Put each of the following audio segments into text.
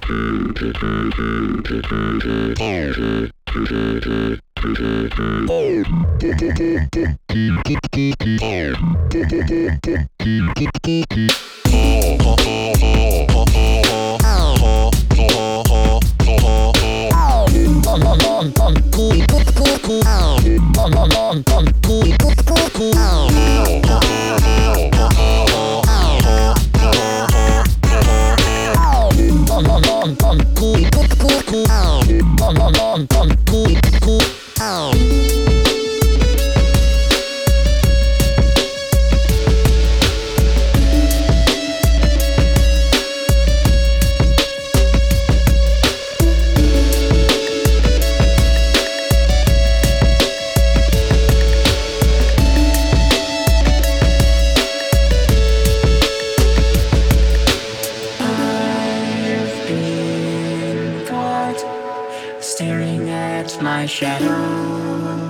Staring at my shadow,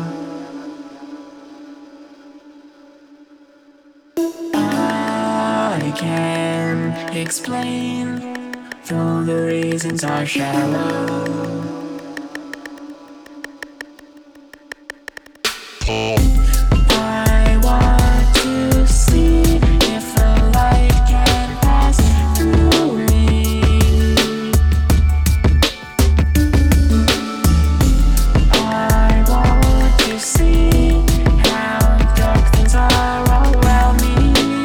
I can't explain, though the reasons are shallow. I want to see if a light can pass through me. I want to see how dark things are around me.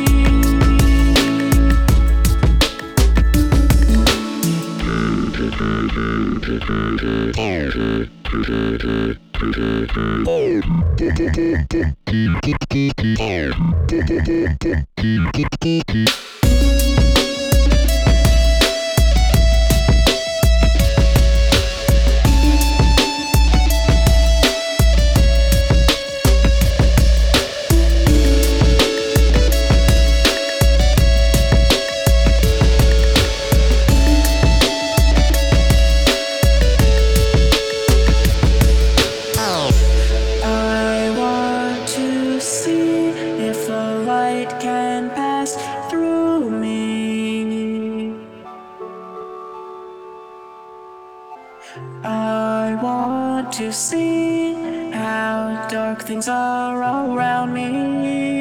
I want to see if a light can pass through me. I want to see how dark things are around me.